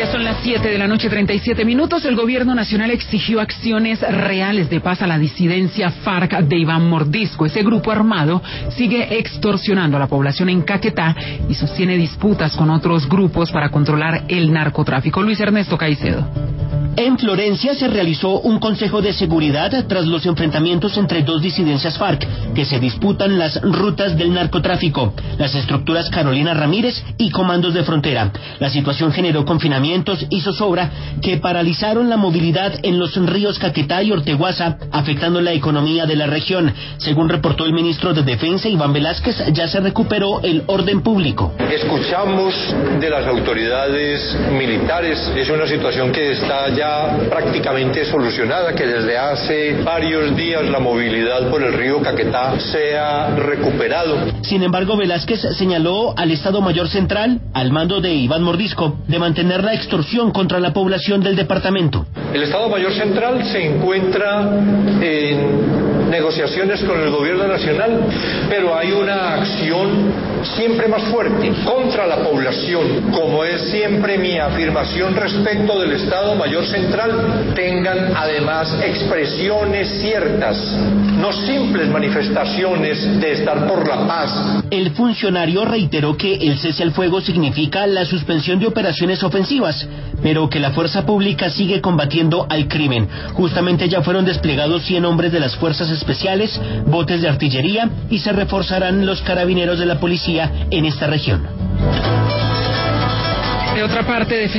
Ya son las 7:37 p.m. El gobierno nacional exigió acciones reales de paz a la disidencia FARC de Iván Mordisco. Ese grupo armado sigue extorsionando a la población en Caquetá y sostiene disputas con otros grupos para controlar el narcotráfico. Luis Ernesto Caicedo. En Florencia se realizó un consejo de seguridad tras los enfrentamientos entre dos disidencias FARC que se disputan las rutas del narcotráfico, las estructuras Carolina Ramírez y Comandos de Frontera. La situación generó confinamientos y zozobra que paralizaron la movilidad en los ríos Caquetá y Orteguaza, afectando la economía de la región. Según reportó el ministro de Defensa, Iván Velázquez, ya se recuperó el orden público. Escuchamos de las autoridades militares, es una situación que está ya prácticamente solucionada, que desde hace varios días la movilidad por el río Caquetá se ha recuperado. Sin embargo, Velázquez señaló al Estado Mayor Central, al mando de Iván Mordisco, de mantener la extorsión contra la población del departamento. El Estado Mayor Central se encuentra en negociaciones con el gobierno nacional, pero hay una acción siempre más fuerte contra la población, como es siempre mi afirmación respecto del Estado Mayor Central. Tengan además expresiones ciertas, no simples manifestaciones de estar por la paz. El funcionario reiteró que el cese al fuego significa la suspensión de operaciones ofensivas, pero que la fuerza pública sigue combatiendo al crimen. Justamente ya fueron desplegados 100 hombres de las fuerzas especiales, botes de artillería y se reforzarán los carabineros de la policía en esta región. De otra parte,